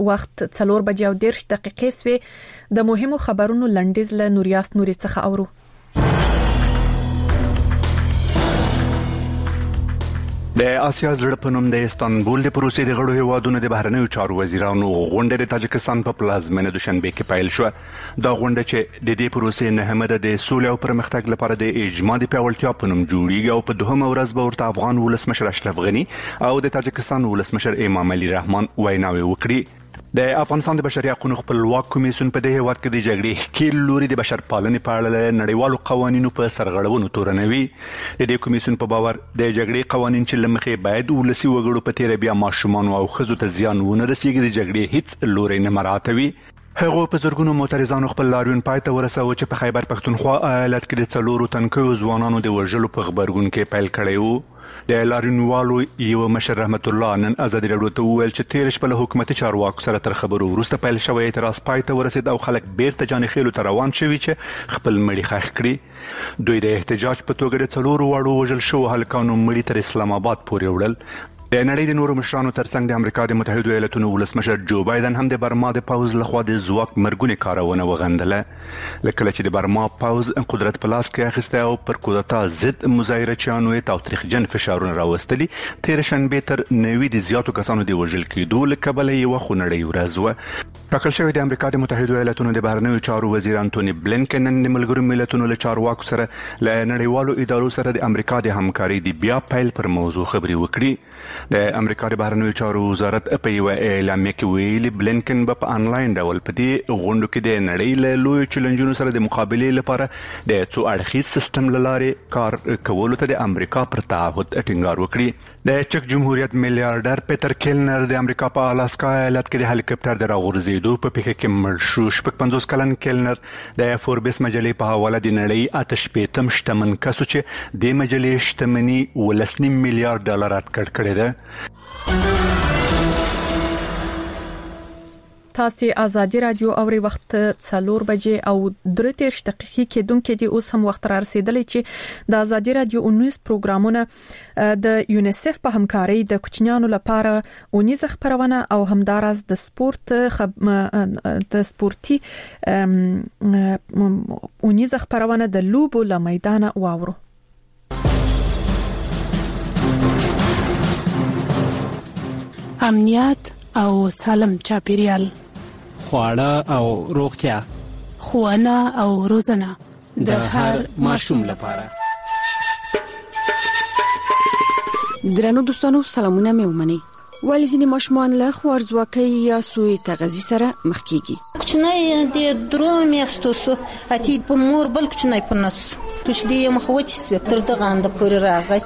وخت 4:30 سوي د مهمو خبرونو لنډیز له نوریاس نوري څخه اورو. د آسیا زړه په نوم د استانبول د پروسې د غړو هیوادونو د بهرنیو چارو وزیرانو غونډه د تاجکستان په پلازمینه دوشنبه کې پیل شو. دا غونډه چې د دې پروسې نهمه د سولې او پرمختګ لپاره د اجماع د پیاوړتیا په نوم جوړیږي او په دوهمه ورځ به ورته افغان ولسمشر اشرف غنی او د تاجکستان ولسمشر امام علي رحمان ویناوي وکړي. د افغانستان د بشري حقوقو خپلواک کمیسیون په دې هیواد کې د جګړې ښکیل لوري د بشر پالنې په اړه نړیوالو قوانینو په سرغړونو تورنوي. د دې کمیسیون په باور د جګړې قوانین چې لمخې باید ولسی وګړو په تیر بیا ماشومان او ښځو ته زیان ونه رسیږي د جګړې هیڅ لوري نه مراعاتوي. هغه په زرګونو معترضانو خپل لاریون پای ته ورساوه چې په خیبر پښتونخوا ایالت کې د 4 تنکیو ځوانانو د وژلو په خبرګون کې پیل کړی وو. د لاریونوالو یو مشر رحمت الله نن ازادي راډیو ته وویل چې تیر شپه له حکومتي چارواکو سره تر خبرو وروسته پیل شوی اعتراض پای ته ورسید او خلک بیرته جانخیلو ته روان شوي چې خپل مړي ښخ کړي. دوی د احتجاج په توګه د 4 واړو وژل شو هلکانو مړي تر اسلام آباد پورې وړل. د نړۍ د نورو مشرانو ترڅنګ د امریکا د متحده ایالاتونو ولسمشر جو بایدن هم د برما د پاوز لخوا د ځواک مرګونې کارونه وغندله. لکه چې د برما پاوز قدرت په لاس کې اخیسته او پر کودتا ضد مظاهرچیانو یې تاوتریخجن فشارونه راوستلي. تیر شنبه تر 90 د زیاتو کسانو د وژل کېدو له کبله یو خونړۍ ورځ وه. ټاکل شوی د امریکا د متحده ایالاتونو د بهرنیو چارو وزیر انټونی بلینکن نن د ملګرو ملتونو له چارواکو سره له نړیوالو ادارو سره د امریکا د همکارۍ د بیا پیل پر موضوع خبرې وکړي. د امریکا د بهرنیو چارو وزارت په یو اعلامیه کې ویلي بلینکن په انلاین ډول په دې غونډو کې د نړۍ له لوی چیلنجونو سره د مقابلې لپاره د څو اړخیز سیستم لارې کار کولو ته د امریکا پر تعهد ټینګار وکړي. د چک جمهوریت میلیارډر پیټر کیلنر د امریکا په الاسکا ایالت کې د هلیکاپټر د راغورځېدو په پیښه کې مړ شو. 50 کلن کیلنر د فوربس مجلې په حواله د نړۍ آتشپېتم شتمن کس چې د مجلې شتمنۍ $1.5 میلیارډ اټکل کړی ده. تاسو آزادي رادیو اوري وخت 4 بجې او 3 دقیقې کېدونکې دي. اوس هم وخت را رسیدلی چې د آزادي رادیو 19 پروګرامونه د یونیسف په همکارۍ د کوچنیانو لپاره اونیزه خبرونه او همدارس د سپورت د سپورتي اونیزه خبرونه د لوبو له میدانه واورو. امنیت او سالم چاپیریال، خواړه او روغتیا، ښوونه او روزنه د هر ماشوم لپاره. درنو دوستانو سلامونه مې ومنئ. ولی ځینې ماشومان له خوارځواکۍ یا سوء تغذیې سره مخ کیږي. کوچنی د 3 میاشتو سو اتی په مور بل کوچنی په نس چې د مخوچ سپه تر دغه اند پورې راغی.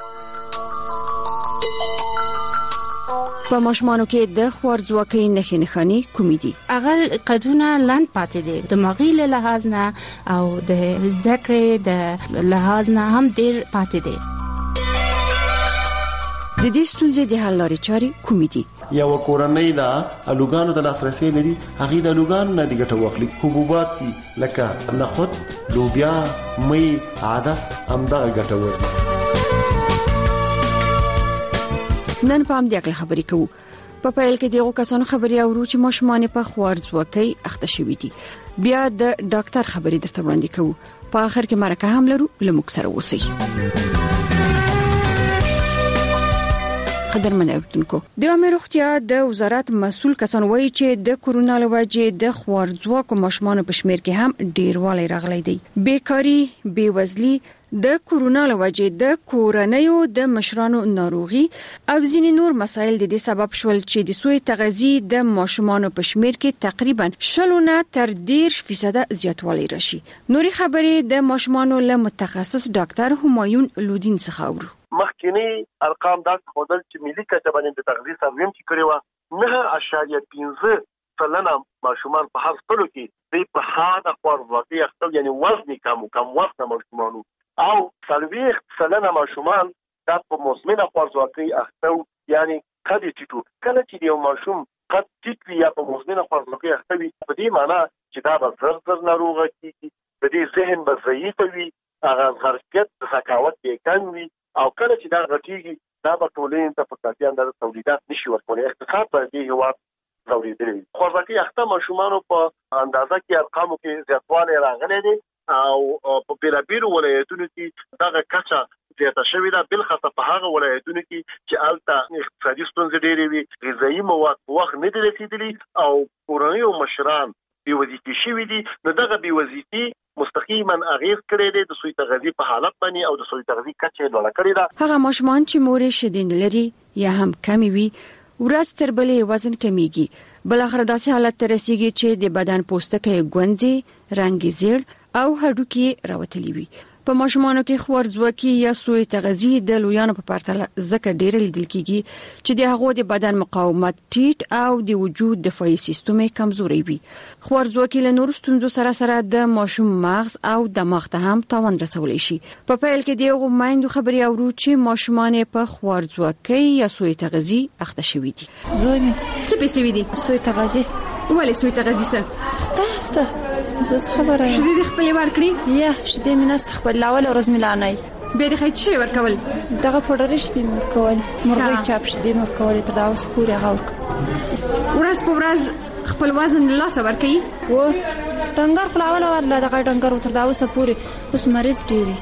په ماشومانو کې د خوارځواکۍ نښې نښانې کومې دي؟ هغه قدونه لاند پاتې دي، دماغي له لحاظ نه او د ذکر د لحاظ نه هم ډیر پاتې دي. د دې ستونزې د حل لارې چارې کومې دي؟ یو کورنۍ دا الوګانو د لاسرسي لري، هغه د الوګانو نه د ګټه واخلي. حبوبات لکه نخود، لوبیا، مې، عدس همدغه ګټه ورکړي. نن په هم د عقل خبرې کوو. په پیل کې دغه کسانو خبرې اورو چې ماشومان په خوارځواکۍ اخته شوي دي. بیا د ډاکټر خبرې درته وړاندې کوو. په اخر کې مرکه هم لرو. لموږ سره اوسئ. قدرمن اوریدونکو، د عامه روغتیا د وزارت مسؤل کسان وایي چې د کورونا له وجې د خوارځواکو ماشومان په شمیر کې هم ډیروالی راغلی دی. بیکاری، بیوزلي، د کورونا له وجې د کورنیو د مشرانو ناروغي او ځینې نور مسایل د دې سبب شول چې د سوء تغذیې د ماشومان په شمیر کې تقریبا 0 تر 10% زیاتوالی راشي. نوري خبرې د ماشومان له متخصص ډاکټر همایون لودین څخه اورو. مخکینی ارقام دا خودل چې ملي کچه باندې د تغذیه سرویم چې کړی و 9.5% ماشومان په هر ټولو کې د په حاده خوارځواکۍ اخته، یعنی وزن کم وزن ماشومان او 40% ماشومان د په مزمنه خوارځواکۍ اخته، یعنی قد ټیټو. کله چې یو ماشوم قد ټیټ وي یا په مزمنه خوارځواکۍ اخته وي، په دې معنی چې دا به زر ناروغ کیږي، د دې ذهن به ضعیف وي، هغه ظرفیت د ذکاوت یې کم وي، او کله چې دا غټیږي دا به ټولنې ته په کافي اندازه تولیدات نشي ورکولی. اقتصاد په دې هیواد راوړي. خوراکي اخته ماشومان په اندازه کې ارقامو کې زیاتوالی راغلی دی او په بیلابیلو ولایتونو کې دغه کچه زیاته شوې ده، بلخصه په هغه ولایتونو کې چې هلته اقتصادي ستونزې ډېرې وي، غذایي مواد په وخت نه دي رسېدلي او کورنۍ او مشران بې وظیفې شوي دي. نو دغه بې وظیفې مستقیما اغیز کړی دی د سوی تغذیه په حالت باندې او د سوی تغذیه کچه لوړه کړې ده. هغه ماشومان چې مورې شیدې نه لري یا هم کمی وي ورځ تر بلې وزن کمیږي، بل اخر داسې حالت ته رسیږي چې د بدن پوستکی ګونځي، رنګ زیړ او هډوکي راوتلي وي. په ماشومانو کې خوارځواکي یا سوء تغذیه د لویانو په پرتله ځکه ډېر لیدل کیږي چې د هغو د بدن مقاومت ټیټ او د وجود دفاعي سیستم کمزوري وي. خوارځواکي له نورو ستونزو سره د ماشوم مغز او دماغ ته هم تاوان رسولی شي. په پیل کې د هغو میندو خبرې اورو چې ماشومان په خوارځواکي یا سوء تغذیه اخته شوي دي. زوی مې څه پېښې وي دي؟ سوء تغذیه. ولې سوء تغذیه څه؟ تاسو زه خبره شدې د خپل ورکړي یا شدې میناست خپل لاول ورځ ملانای به د خېچ شي ورکول دغه پوډر شدې ورکول مرغۍ چاپ شدې ورکول تر دا اوس پورې غوړک ورځ په ورځ خپل وزن له لاس ورکړي و ډنګر خلاول ورله دغه ډنګر تر دا اوس پورې اوس مریض ډېری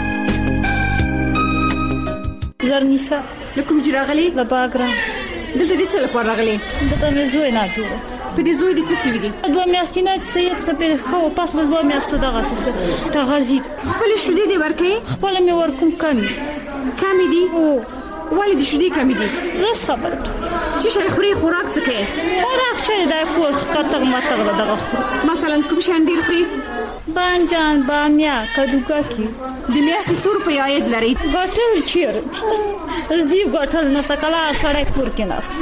زرنیسا لکم جراغلي لا باګرام دلته دې څه لپاره راغلي؟ دته مې زوی نه جوړه په دې زوی دې څه سوي دي؟ دوه میاشتې نه چې یې په خو پاس له دوه میاشتو دغه څه تغذیه خپل شودې دې ورکې؟ خپل مې ورکوم کمی دي او ولې دې شودې کمی دي؟ رس خبر چې شي خوري خوراک څه کوي؟ خوراک چې دا کور کتغ ماتغ دغه مثلا کوم شان ډیر خوري؟ بانجان، بامیا، کدوګاکی. د میاشتې څو روپۍ عاید لري؟ ګټل چیرې زی ګټل نه سکلا سړی کور کې ناس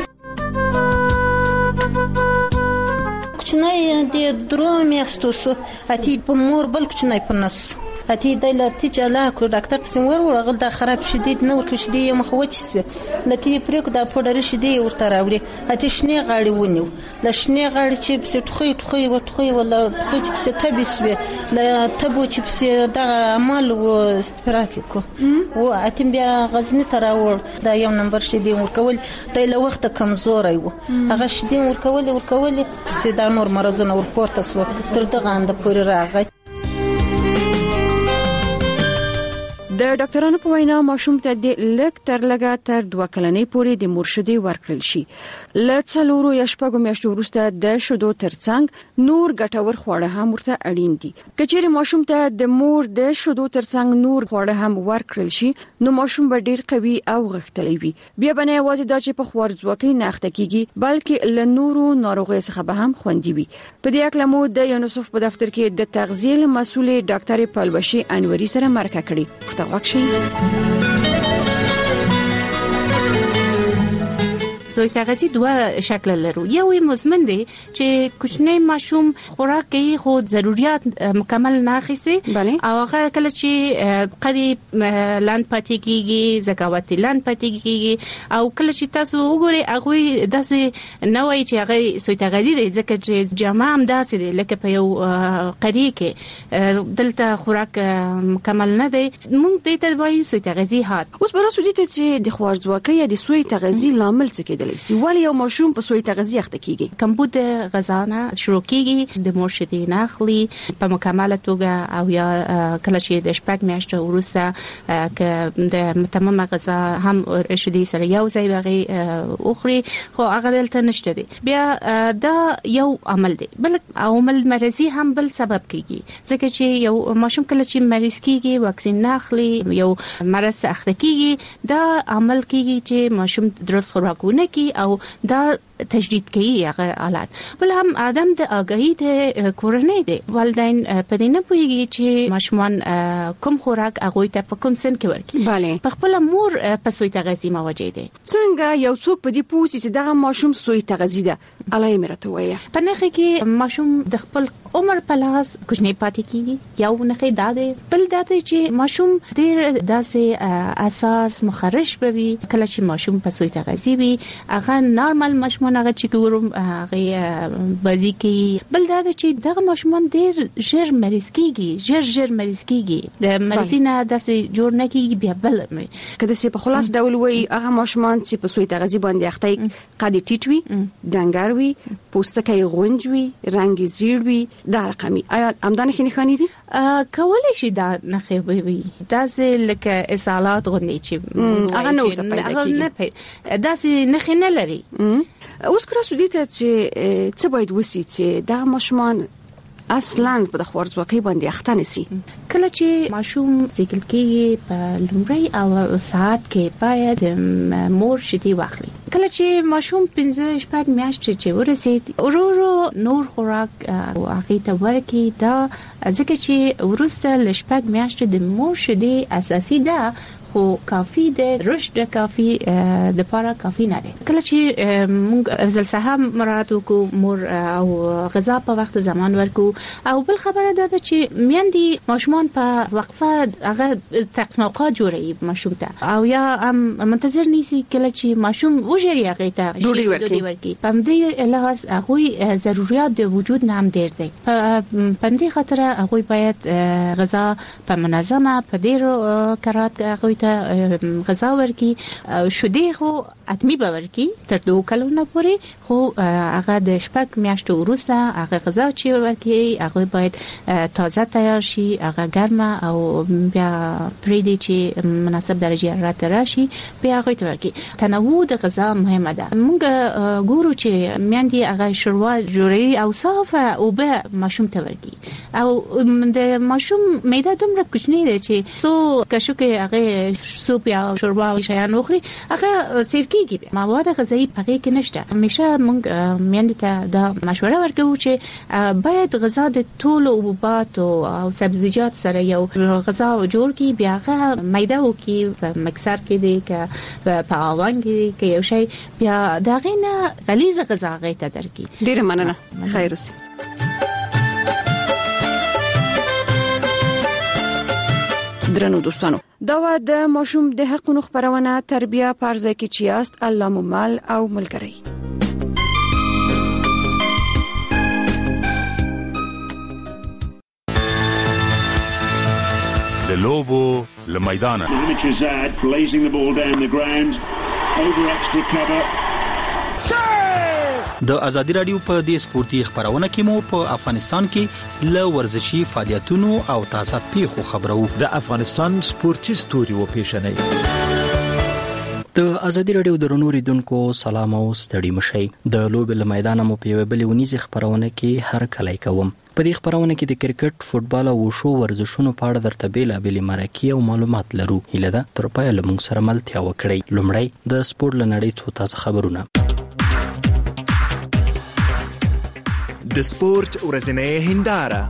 کوچنی د درو میاشتو سو اتی په مور بل کوچنی په نس اتی د لتی چلا کو ډاکټر څنګه ورغل دا خراب شدید نه ورکه شدید مخ وچسوي لتی پرې کو دا پوډر شدید ورته راوړي اتی شنه غاړي ونیو لشنه غاړي چې په ټخوي ولا چې په تبسوي لا تبو چې په دا عمل و استراحت کو و اتی بیا غزنی تراور دا یو نمبر شدید ورکول د له وخت کمزوري و هغه شدید ورکول چې دا نور مرزونه ورپورته سو تر دغه اند پورې راغی. د ډاکټرانو په وینا ماشوم ته د لږ تر لږه تر 2 کلنۍ پورې د مرشدي ورکړل شي. له 4 یا 6 میاشتو وروسته د شودو ترڅنګ نور ګټور خواړه هم ورته اړین دي. کچېره ماشوم ته د مور د شودو ترڅنګ نور خواړه هم ورکړل شي نو ماشوم به ډیر قوي او غښتلی وي. بیا باندې یوازې دا چې په خوارځواکۍ نه اخته کیږي بلکې له نورو ناروغیو څخه به هم خوندي وي. په دې اړه مو د یونیسف په دفتر کې د تغذیه مسؤل ډاکټر پالبشي انوري سره مرکه کړې. سوء تغذیه دوه شکل لرو. یو مزمن دی چې کوچنی ماشوم خوراک کوي خو ضرورت مکمل نه اخیسي او هغه کله چې قدی لاند پاتې کیږي زکاوتي لاند پاتې کیږي او کله چې تاسو وګورئ هغه داسې نه وایي چې هغه سوء تغذیه دی ځکه چې جامه هم داسې دی لکه په یو قری کې دلته خوراک مکمل نه دی. موږ دې ته وایو سوء تغذیه هات. اوس براسو دي چې د خوارځواکۍ یا د سوء تغذیه لامل څه کېدلی شي؟ ولی یو ماشوم په سوء تغذیه اخته کیږي؟ کمبود غذا نه شروع کیږي د مور شیدې نه اخلي په مکمله توګه او یا کله چې د شپږ میاشتو وروسته ک د تمامه غذا هم شیدې سره یو ځای وغي اخري خو هغه دلته نشته دي. بیا دا یو عمل دی بل عمل مرضی هم بل سبب کیږي ځکه چې یو ماشوم کله چې مریض کیږي واکسین نه اخلي یو مرض اخته کیږي دا عمل کیږي چې ماشوم درست خوراکونه کی او دا تجدید کوي هغه حالات. بل هم ادم د اگاهی د کورنۍ دی والدین په دې نه پوهیږي چې ماشومان کوم خوراک هغه ته په کوم سن کې ورکړي. په خپل مور په سوء تغذیه موجود دي. څنګه یو څوک په دې پوښتنه چې دغه ماشوم سوء تغذیه ده علای مرته وایي په نخې کې ماشوم د خپل عمر په لاس کوچنی پاتې کیږي یو نخې داده بل داده چې ماشوم ډیر داسې اساس مخرج بوي کله چې ماشوم په سوء تغذیه وي هغه نورمال ماشوم ماشومان هغه چې ګورم هغه بازی کوي. بل دا چې دغه ماشومان ډېر ژر مریض کیږي د مرزینه داسې جوړ نه کیږي بیا بل کله چې په خلاص ډول وي هغه ماشومان چې په سوی تغذیه باندې اخته قد ټیټوي ډنګر وي پوستکی غونج وي رنگ زیړ وي دا رقمي آیا همدانه خني دي کولای شي دا نه وي داسې لکه اسهالات غوندي چې هغه نو ته پیدا کیږي داسې نه خنه لري. اوس کرا سودی ته چې څه باید وسی چې دا ماشومان اصلا په خورځوکۍ باندې اخته نسی. کله چې ماشوم زیږل کېږي په لومړی او ساعت کې باید مور شیدې واخلي. کله چې ماشوم 15-16 میاشتې چې ورسید ورو نور خوراک او هغه ته ورکی دا ځکه چې ورسته لشپږ میاشتې د مور شیدې اساسي ده خو کافی ده رشد کافی د لپاره کافی نه ده. کله چې موږ ځلسه مراد وکړو مور او غذا په وخت زمان ورکو او بل خبره ده چې میندې ماشومان په وقفه هغه تقسیم اوقات جوړي ماشوم ته او یا منتظر نیسی کله چې ماشوم وژری هغه ته ډوډۍ ورکي. په دې لحاظ هغه ضرورت د وجود نام ډیر دي. په دې خاطر هغه باید غذا په منظمه په ډیرو کرات هغه ته غذا ورکي. شودې خو اتمی باورکی تر 2 کلونو پورې خو هغه د شپږ میاشتو وروسته هغه غذا چې ورکي هغه باید تازه تیار شي هغه ګرمه او بیا پریدي چې مناسب درجه حرارت راشي بیا هغه ورکي. تنوع د غذا مهمه ده. موږ ګورو چې میندې هغه شوروا جوړي او صافه او به ماشوم ته ورکي او د ماشوم معده دومره کوچنی ده چې سو کښو کې هغه سوپ یا شوروا او شیان اخري هغه سرکیږي مواد غذایی پکې کې نشته. همیشه موږ میندې ته دا مشوره ورکوو چې باید غذا د ټول حبوبات او سبزیجات سره یو غذا جوړ کی بیا هغه میده وکي په مکسر کې دی که په اوون کې یو شی بیا دا غینه غلیظ غذا غیته درکې. ډیره مننه خیر اوسې. درنو دوستانو دا د ماشوم د حقوقو خبرونه تربیه پرځای کې چیاست الله ممل او ملګری. د لوبو لمیدان د ازادي رادیو په دې سپورتي خبرونه کې مو په افغانستان کې ل ورزشي فعالیتونو او تازه پیښو خبرو. د افغانستان سپورتي ستوري و پیښنې د ازادي رادیو درنو ریدونکو سلام او ستړي مشي. د لوبې لمیدان مو په بلې ونیزي خبرونه کې هر کله کوم. په دې خبرونه کې د کرکټ، فوتبال او وشو ورزشونو په اړه درته بیلابېلې مرکې او معلومات لرو. هیله ده تر پایه له موږ سره ملتیا وکړئ. لومړی د سپورت لنړۍ څو تازه خبرونه. د سپورت ورځنۍ هنداره.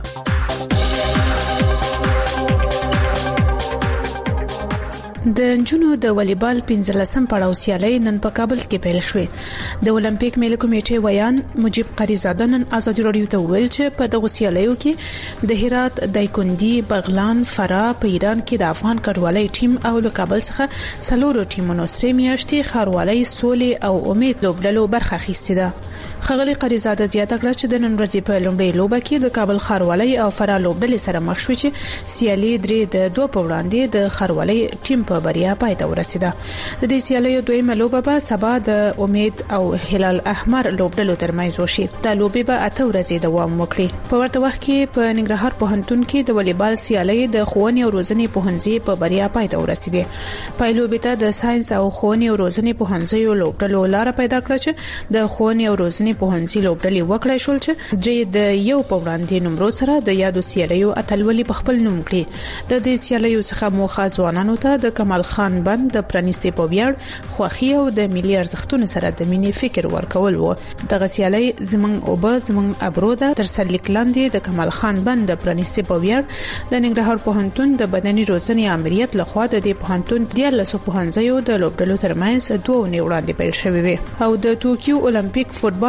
د جنونو د والیبال 15 پړاو سیالي نن په کابل کې پیل شوې. د اولمپیک ملي کمیټې ویان مجيب قریزاده نن ازادي رادیو ته ویل چې په دغه سیالیو کې د هرات، دایکندي، بغلان، فراه په ایران کې د افغان کډوالۍ ټیم او له کابل څخه څلورو ټیمونو سره میاشتې خاروالۍ سولې او امید لوبډلو برخه اخیستې ده. خغلی قریزاده زیاته کړه چې د نن ورځې په لومړۍ لوبه کې د کابل خاروالۍ او فراه لوبډلې سره مخ شو چې سیالي درې د 2 په وړاندې د خاروالۍ ټیم په بریا پای ته ورسیده. د دې سیالیو دویمه لوبه به سبا د امید او هلال احمر لوبډلو ترمنځ وشي. دا لوبه به 8 ورځې دوام وکړي. په ورته وخت کې په ننګرهار پوهنتون کې د والیبال سیالي د ښوونې او روزنې پوهنځي په بریا پای ته ورسیده. پایلوبه ته د ساينس او ښوونې او روزنې پوهنځي لوبډلو لار پیدا کړه چې د ښوونې او روزنې پوهنځي لوبډلې وکړای شول چې درې د یو په وړاندې نمبر سره د یادو سیالیو اتلولي په خپل نوم کړی. د دې سیالیو څخه موخه ځوانانو ته د کمال خان بند د پرانیستي په ویاړ خوخي او د ملي ارزښتونو سره د مینې فکر ورکول وو. دغه سیالي زمنګ او زمنګ ابروده تر سلیک لاندې د کمال خان بند د پرانیستي په ویاړ د ننګرهار پوهنتون د بدني روزنې امریت لخوا د دې پوهنتون د لاسو پوهنځیو د لوبډلو ترمنځ 2 وړاندې پیل شوې وي او د ټوکیو اولمپیک فوتبال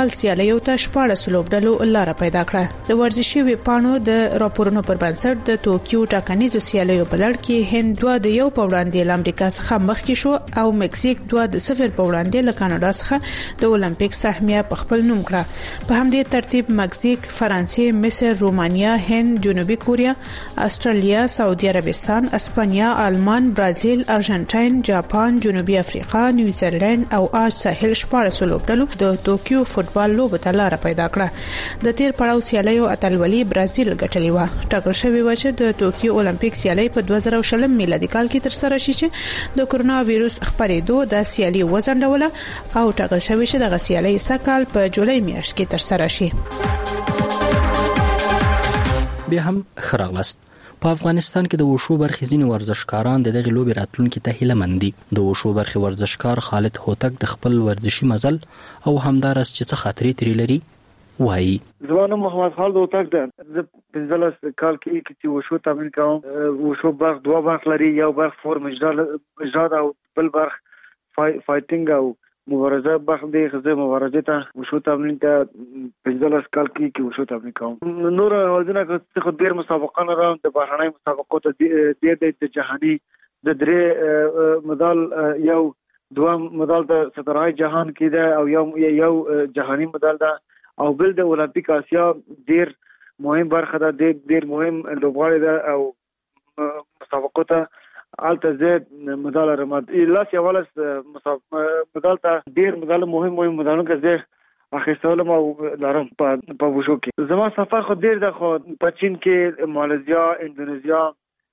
فوټبال سیالیو ته 14 لوبډلو لار پیدا کړه. د ورزشي ویبپاڼو د راپورونو پر بنسټ د ټوکیو ټاکنیزو سیالیو په لړ کې هند 2-1 په وړاندې له امریکا څخه مخکې شو او مکسیک 2-0 په وړاندې له کاناډا څخه د اولمپیک سهمیه په خپل نوم کړه. په همدې ترتیب مکسیک، فرانسې، مصر، رومانیا، هند، جنوبي کوریا، استرالیا، سعودي عربستان، اسپانیا، آلمان، برازیل، ارجنټاین، جاپان، جنوبي افریقا، نیوزیلند او آج ساحل 14 لوبډلو د ټوکیو فوټبال لوبو ته لار پیدا کړه. د تیر پړاو سیالیو اتلولي برازیل ګټلې و. ټاکل شوی و چې د ټوکیو اولمپیک سیالي په 2020 میلادي کال کې ترسره شي چې د کورونا وایروس خپرېدو د سیالي وزندوله او ټاکل شوی چې د سیالي سکهال په جولای میاشت کې ترسره شي. بیا هم خراغلست. په افغانستان کې د وشو برخې ځینې ورزشکاران د دغه لوبې راتلونکي ته هیله مند دي. د وشو برخې ورزشکار خالد هوتک د خپل ورزشي مزل او همدارس چې څه خاطرې ترې لري وایي. زما محمد خالد هوتک ده. د 15 کال کې چې وشو تمرین کوم. وشو برخ دوه برخ لري، یو برخ فورم اجرا او بل برخ فایټینګ او مبارزه برخ دی. خزه مبارزه ته وشو تمرین ته 15 کال کې وشو تمرین کوم. نور ورځنه خو ډیر مسابقه نه راوند د بهرنۍ مسابقو ته د جهاني د درې مدال یو دوه مدال د سترهای جهان کې ده او یو جهاني مدال ده او بل د اولمپیک آسیا ډیر مهم برخه ده، ډیر مهم لوبغاړی ده او مسابقو ته الته زه مدال رمد لاس یوالس مدال ته ډیر مدال مهم مدالونه کې زه اخیستلم او لرم په وشو کې. زما سفر خو ډیر ده، خو په چین کې، ماليزیا، اندونیزیا،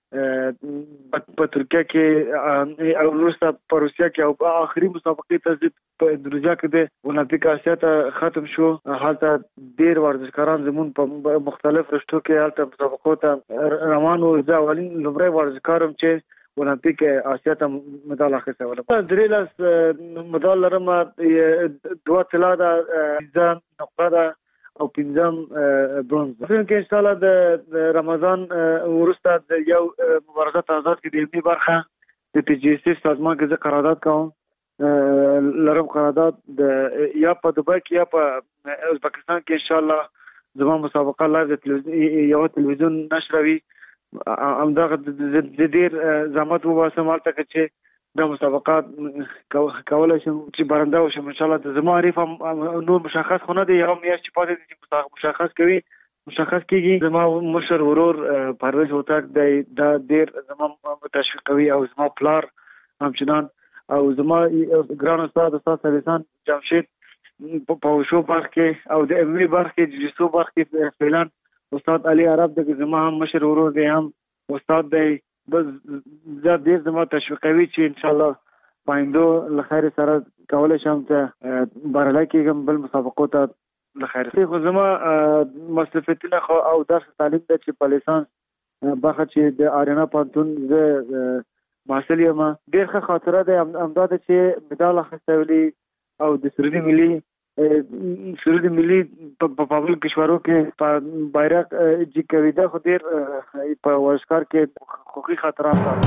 په ترکیه کې او وروسته په روسیا کې او په آخري مسابقې ته په اندونیزیا کې د اولمپیک آسیا ته ختم شو. حالته ډیر ورزشکاران زمون په مختلف رشتو کې حالته مسابقو ته روان وو. زه اولین لومړی ورزشکارم چې اولمپیک آسیا ته مدال اخیسته ولم. درې لاس مدال لرم، دوه طلا ده، 15 نقره ده او 15 برونز. څنګه ان شاء الله د رمضان وروسته د یو مبارزه آزاد کې د یمني برخه د پی جی سی سازمان کې قرارداد کوم. لرم قرارداد د یا په دوبۍ کې یا په ازبکستان کې ان شاء الله زموږ مسابقه لایو د یو تلویزیون نشروي. همدغه د ډیر زحمت وباسم حالته چې د مسابقات کولای شم چې برنده وشم ان شاء الله. زما عارف نور مشخص خو نه دی، یو میاشت چې پاتې دي چې مشخص کیږي. زما مشر ورور پرویز هوتک دا ډیر زما تشویقوي او زما پلار همچنان او زما ګران استاد سلیمان جمشید په وشو برخه کې او د امني برخه کې د جسو برخه کې فعلان استاد علي عرب د زما هم مشر ورور دی، هم استاد دی. بس زه ډیر زما تشویقوي چې ان شاء الله پایندو لخیر سره کولای شم ته بارلای کېږم بل مسابقو ته لخیر. خو زما مصرفیتونه خو او درس تعلیم د چې په لیسانس برخه چې د آریانا پانتون زه محصل یم. ډیر ښه خاطره ده همدا ده چې مډال اخیستلی او د سرود ملي په پابل کشورو کې په بیرغ جی کوي ده. خو ډیر په ورزشکار کې خوخي خاطرات ده.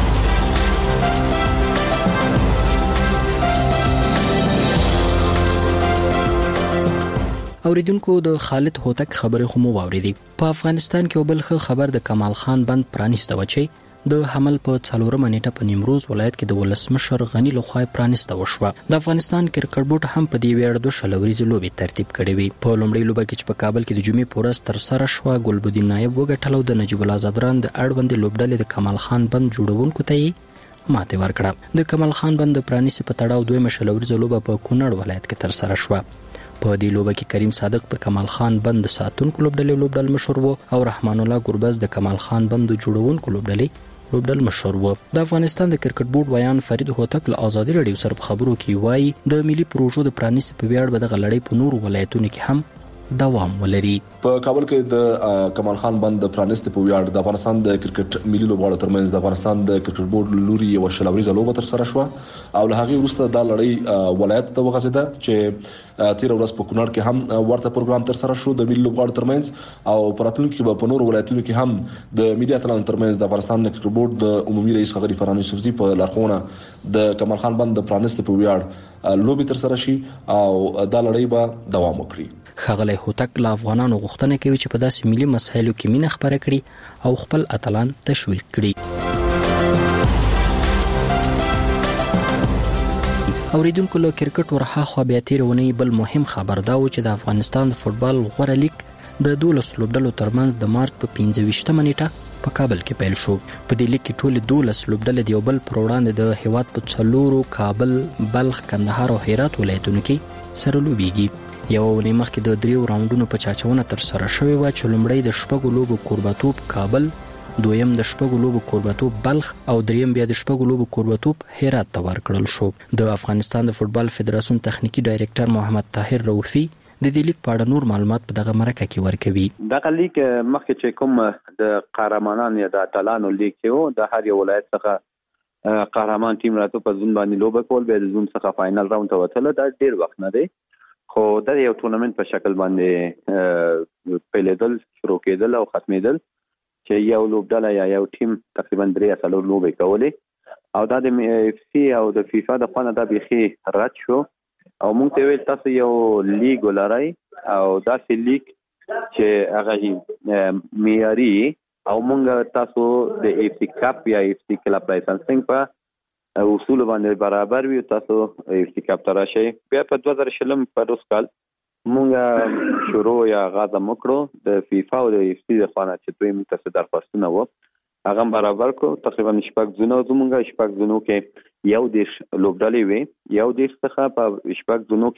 اوریدونکو د خالد هوتک خبرې خو مو واوریدي. په افغانستان کې بل خبر د کمال خان بند پرانیسته و چې د حمل په 4 نیټه په نیمروز ولایت کې د ولسمشر غنی لخوا پرانیسته وشوه. د افغانستان کرکټ بورډ هم په دې ویړ د شلوريزي لوبې ترتیب کړې وي. په لومړۍ لوبه کې چې په کابل کې د جمعې پورس تر سره شو، ګلبدین نایب وګټلو د نجیب الله زدران د اړوند لوبډلې د کمال خان بند جوړونکو ته ماته ورکړه. د کمال خان بند د پرانیسي په تړاو دویمه شلوريزي لوبه په کونړ ولایت کې تر سره شو. په دې لوبه کې کریم صادق د کمال خان بند ساتونکو لوبډل مشر وو او رحمان الله ګربز د کمال خان بند جوړونکو لوبډل مشر وو. د افغانستان د کرکټ بورډ ویان فرید هوتک له آزادي رادیو سره خبرو کې وایي د ملي پروژو د پرانیسي په ویاړ به د غلړې په نورو ولایتونو کې هم دوام ولري. په کابل کې د کمال خان بند د پرانیستي په ویاړ د افغانستان د کرکټ ملي لوبغاړو ترمنځ د افغانستان د کرکټ بورډ لوري یو شلوريزه لوبه تر سره شو او له هغه وروسته د لړۍ ولایت ته وغځیده چې تیر ورځ په کونړ کې هم ورته پروګرام تر سره شو د ملي لوبغاړو ترمنځ او پراتلونکو کې په نورو ولایتونو کې هم د ملي اتلانو ترمنځ د افغانستان د کرکټ بورډ د عمومي رئیس خغری فرهان یوسفزي په لارښوونه د کمال خان بند د پرانیستي په ویاړ لوبي تر سره شي او د لړۍ به دوام وکړي. ښاغلی هوتک له افغانانو غوښتنه کوي چې په داسې ملي مسایلو کې مینه خپره کړي او خپل اتلان تشویق کړي. اوریدونکو له کرکټ ورهاخوا بیا تیر ونی بل مهم خبر دا و چې د افغانستان د فوتبال غوره لیګ د 12 لوبډلو ترمنځ د مارچ په 15مه نیټه په کابل کې پیل شو. په دې لیګ کې ټول 12 لوبډلې د یو بل پر وړاندې د هیواد په څلورو کابل، بلخ، کندهار او هرات ولایتونو کې سره لوبېږي. یو ونی مخکې د 3 راوندونو په چاچونه تر سره شوې و چې لومړی د شپږو لوبو کوربتوب کابل، دویم د شپږو لوبو کوربتوب بلخ او دریم بیا د شپږو لوبو کوربتوب هرات ته ورکړل شو. د افغانستان د فوتبال فدراسیون تخنیکی ډایریکټر محمد طاهر رؤفي د دې لیګ په اړه نور معلومات په دغه مرکه کې ورکوي. دغه لیګ مخکې چې کوم د قهرمانان یا د اتلانو لیګ کې د هر یو ولایت څخه قهرمان ټیم راته په ځون باندې لوبه کول، به د ځون څخه فائنل راوند ته وتل. دا ډیر وخت نه دی، خو د یو ټورنمنت په شکل باندې پیلېدل، شروع کېدل او ختمېدل چې یو لوبډله یا یو ټیم تقریبا 3 لوبې کولې او دا د اف سی او د فیفا د خوا نه دا بیخي رد شو او موږ ته ویل تاسو یو لیګ ولرئ او داسې لیګ چې هغه معیاري او موږ تاسو د اف سی کپ یا اف سی کلب لایسنسینګ په اصول باندې برابر وي، تاسو اف سی کپ ته راشئ. بیا په 2020 په روس کال مونږ شروع یا آغاز وکړو د فیفا او د اف سی د خوا نه چې دوی موږ ته درخواستونه و هغه برابر کړو. تقریبا شپږ زونو زمونږ شپږ زونو کې یو دیش لوبډلې وي، یو دیش څخه په شپږ زونو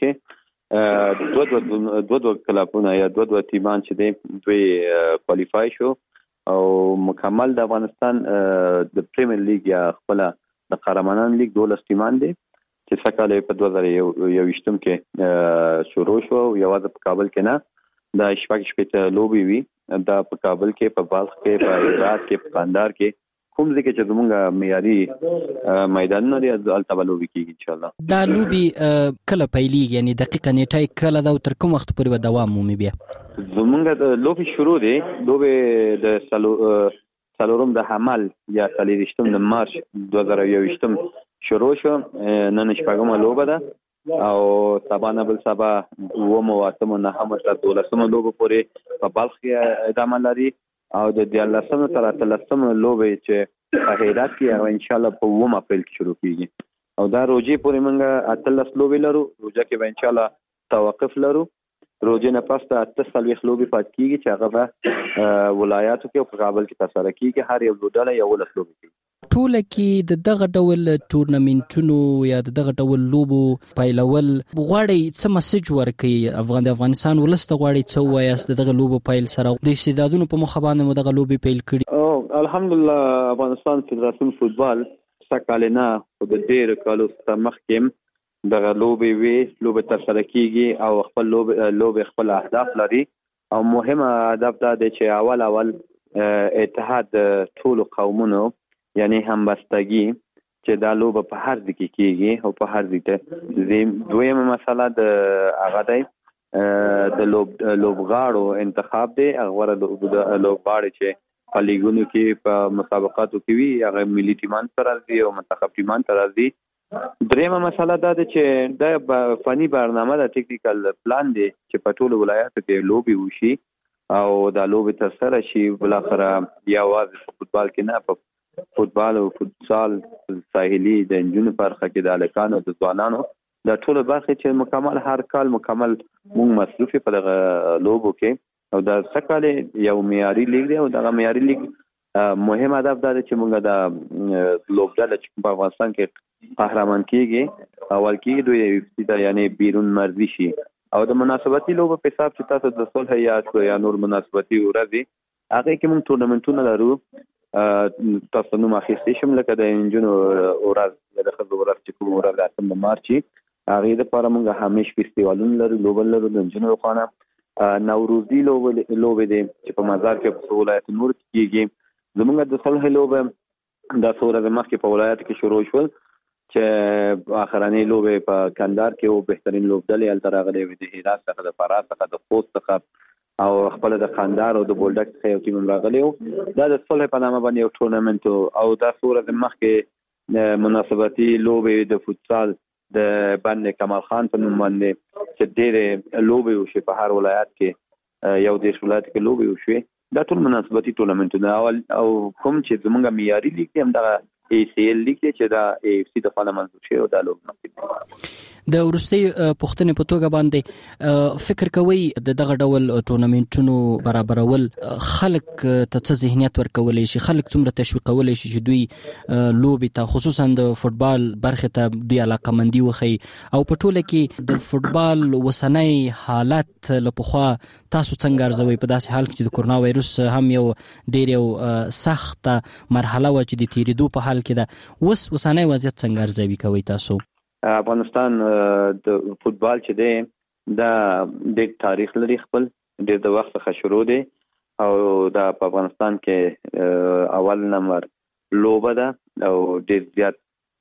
کې دوه کلبونه یا دوه ټیمان چې دی دوی کوالیفای شو او مکمل د افغانستان د پریمیر لیګ یا خپل د قهرمانان لیګ 12 ټیمان دی چې سکهاله په 2021 کې شروع شو. یوازې په کابل کې نه د شپږ لوبي وي، دا په کابل کې، په بلخ کې، په هرات کې، په کندهار کې، کوم ځای کې چې زموږ معیاري میدانونه دي البته لوبي کیږي ان شاء الله. دا لوبي کله پیلېږي، یعنی دقیقه نیټه کله دا تر کوم وخت پورې دوام مومي؟ بیا زموږ د لوبي شروع دي لوبي د څلورم د حمل یا 23 مارچ 2021 شروع شو. نن شپږمه لوبه ده او سبا نه بل سبا ومو اتمو نه هم تر 12مه لوبه پورې په بلخ کې ادامه لري او د 13مه تر 13مه لوبه چې په هرات کې ان شاء الله په 1 اپریل کې شروع کیږي او دا روزي پورې موږ 13 لوبې لرو. روزه کې به ان شاء الله توقف لرو. روزه نه پس ته 48 لوبې پات کیږي چې هغه په ولایاتو کې او په کابل کې ترسره کیږي. هر یو ډله یو لس لوبې کوي. ټول کې د دغه ډول ټورنمنټونو یا د دغه ډول لوبو پایلول غواړي څه مسج ورکړي د افغانستان ولست غواړي څه وایاست دغه لوبو پایل سره د استعدادونو په مخ باندې مو دغه لوبي پیل کړي؟ الحمدلله افغانستان فدراسیون فوتبال سکهاله خو د ډیر کالو څخه مخکې دغه لوبي وی لوبه ترسره کیږي او خپل لوبه خپل اهداف لري او مهمه هدف دا دی چې اول اتحاد ټول قومونو یعنی همبستگی چې دا لوبه په هر ځای کې کیږي او په هر ځای ته. دویمه مسله د هغه دی د لوبغاړو انتخاب دی. هغه لوبغاړي چې په لیګونو کې په مسابقاتو کې وي هغه ملي ټیمان سره راځي او منتخب ټیمان سره راځي. دریمه مسله دا ده چې د فني برنامه د ټیکنیکل پلان دی چې په ټولو ولایاتو کې لوبي وشي او دا لوبي تر سره شي. بل اخر یا واځي په فوتبال کې نه، په فوتبال او فوتسال ساحلي د انجونو برخه کې د الکانو د ځوانانو د ټولو برخه چې مکمل هر کال مکمل موږ مصروف په دغه لوبو کې او د سکهاله یو معیاري لیګ دی او دغه معیاري لیګ مهم هدف دا دی چې موږ د لوبډله چې په افغانستان کې قهرمان کیږي اول کې دوی یعنی بیرون مرزي شي او د مناسبتي لوبو په حساب چې تاسو د صلح یا نور مناسبتي ورځي هغه کې موږ ټورنمنټونه لرو. تاسو نو ماخستې شم لکه د انجونو ورځ د خزو ورځ چې کوم ورځ د 8 مارچ هغه د لپاره موږ همیش فستیوالونه لرو، لوبل لرو د انجونو خانه. نوروزي لوبې دي چې په مزار کې په ولایت نور کېږي. زموږ د صلح لوبه د سورې مخکې په ولایت کې شروع شول چې اخرنۍ لوبه په کندهار کې او بهترین لوبډلې ال ترغلې وي د هرات څخه، د فرات څخه، د خوست څخه او خپل د خاندار او د بولډک څخه یو ټیم راغلی. دا د صلح په نامه باندې یو ټورنمنت او دا سورې مخکې مناسبتي لوبې د فوتسال د باندې کمال خان په نوم باندې چې ډېر لوبي وشي په هر ولایت کې یو د ولایت کې لوبي وشي دا ټول مناسبتي ټورنمنټونه او کوم چې زمونږ معیاري لیګ هم دا ACL لیګ چې دا AFC د خانه منځ شي او دا لوب د ورستي پښتنې په توګه باندې فکر کوي دغه ډول ټورنمنټونو برابرول خلک ته څه ذهنیت ورکولای شي خلک څومره تشویقولای شي چې دوی لوبي ته خصوصا د فوتبال برخه ته دوی علاقمندي وخی او په ټوله کې د فوتبال وسنۍ حالت لپاره تاسو څنګه ارزوي په داسې حال کې چې د کورونا وایروس هم یو ډېر یو سخت مرحله و چې د تیریدو په حال کې ده وسنۍ وضعیت څنګه ارزوي کوي تاسو افغانستان د فوتبال چې دی دا د تاریخ لري خپل د وخت څخه شروع دی او دا په افغانستان کې اول نمبر لوبه ده او ډېر زیات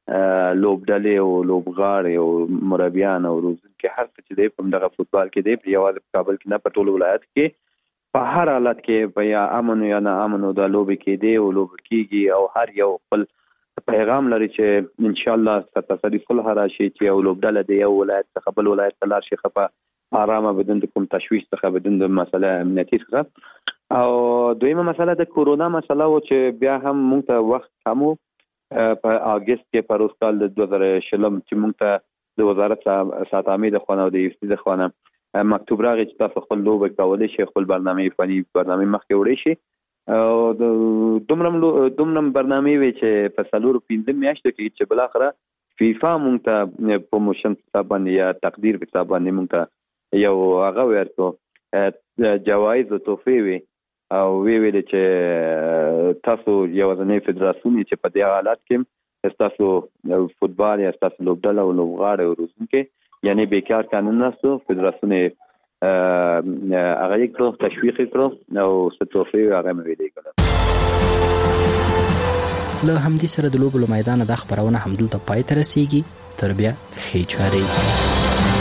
لوبډلې او لوبغاړي او مربیان او روزونکي هر څه چې دی په دغه فوتبال کې دی په یوازې په کابل کې نه په ټول ولایت کې په هر حالت کې په یا امن یا نه امن دا لوبي کې دی او لوب کېږي او هر یو خپل پیغام لري چې ان شاء الله ستاسو صلح راشي چې یو لوبډله دی یو ولایت څخه بل ولایت ته لاړ شي خپه آرامه بدون کوم تشویش څخه بدون د مسله امنیتي څخه او دویمه مسله د کورونا مسله و چې بیا هم موږ ته وخت کمو په اگست کې په روز کال د 2020 چې موږ ته د وزارت ساتامي د خونه او د یفتي د خونه مکتوب راغی چې تاسو خپل لوبه کولای شئ خپل برنامه فني برنامه مخکې وړئ شي او د دومره برنامه وی چې په سالور 15 میاشتو کې چې بل اخره فیفا مونږ ته پروموشن حساب باندې یا تقدیر په حساب باندې مونږ ته یو هغه ورکو جوایز او تحفې وی او ویل چې تاسو یو ځنې فدراسیون چې په دې حالت کې تاسو فوتبال یا تاسو لوبډله او لوبغاړي او روزونکي یعنی بیکار قانون نسو فدراسیون هغه کړو تشویق کړو او ستوفي هغه مې ویلې کړل له همدې سره د لوبو میدان د خبرونه همدلته پای ته رسیږي تر بیا ښې چارې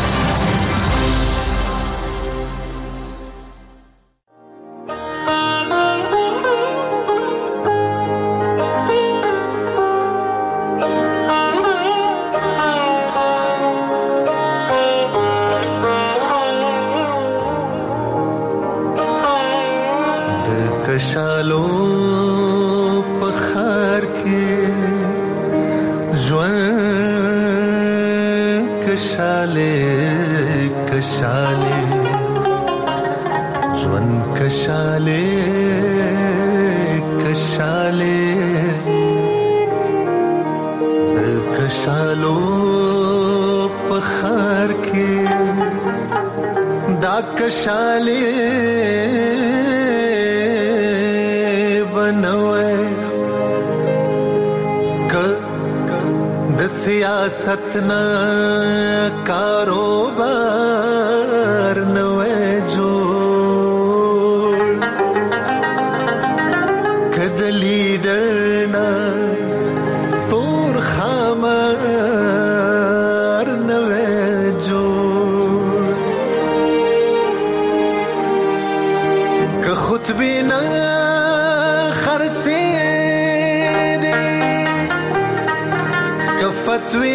सतना कारोबार नवे जो कद लीडर ना तोर खामार नवे जो क खुद बिना खर्चे दे क फतवे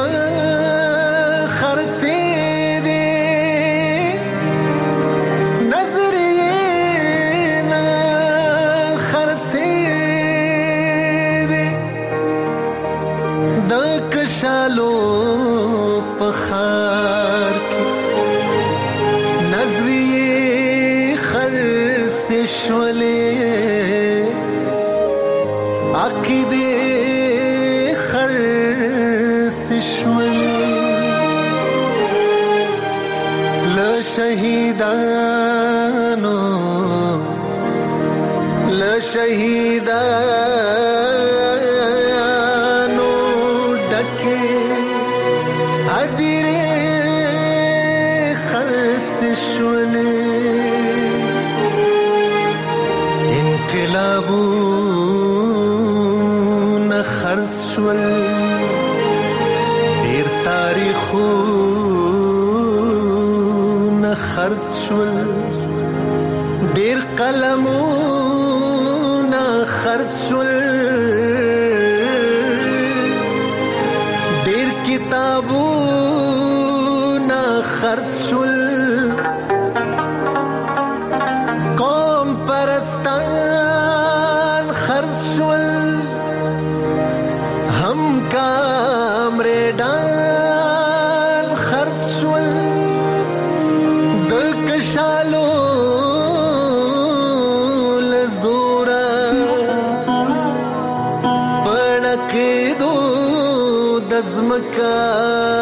शहीदानो डके अदिरे खर्च शुले इनकलाबू न खर्च शुल देर तारीखू न खर्च शुल देर कलमू खर्चुल देर किताबों مکا